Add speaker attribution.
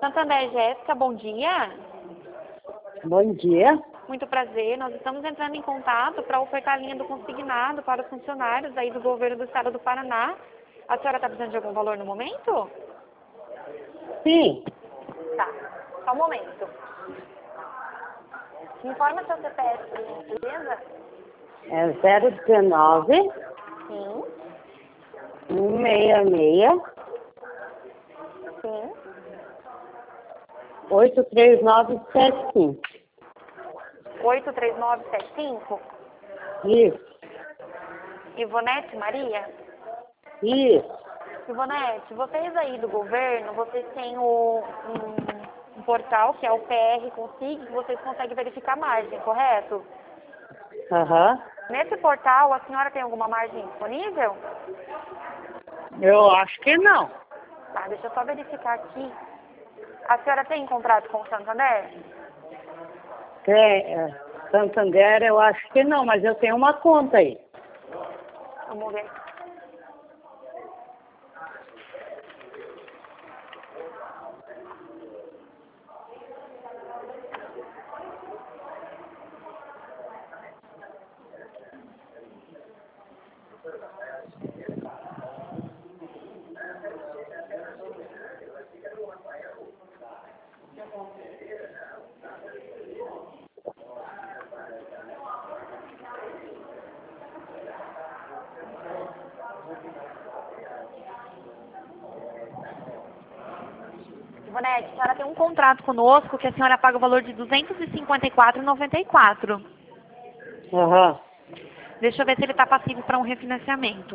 Speaker 1: Santander, Jéssica, bom dia.
Speaker 2: Bom dia.
Speaker 1: Muito prazer. Nós estamos entrando em contato para ofertar a linha do consignado para os funcionários aí do governo do estado do Paraná. A senhora está precisando de algum valor no momento?
Speaker 2: Sim,
Speaker 1: Tá. Só um momento. Me informa seu CPF, por gentileza?
Speaker 2: é 019
Speaker 1: Sim.
Speaker 2: 166
Speaker 1: Sim.
Speaker 2: 83975.
Speaker 1: 83975.
Speaker 2: Isso,
Speaker 1: Ivonete Maria?
Speaker 2: isso.
Speaker 1: Ivonete, vocês aí do governo, vocês têm um portal que é o PR Consig, que vocês conseguem verificar a margem, correto?
Speaker 2: Aham.
Speaker 1: Nesse portal, a senhora tem alguma margem disponível?
Speaker 2: Eu acho que não.
Speaker 1: Tá, deixa eu só verificar aqui. A senhora tem contrato com o Santander?
Speaker 2: Santander eu acho que não, mas eu tenho uma conta aí.
Speaker 1: Vamos ver. Ivonete, a senhora tem um contrato conosco que a senhora paga o valor de R$ 254,94.
Speaker 2: Aham.
Speaker 1: Deixa eu ver se ele está passivo para um refinanciamento.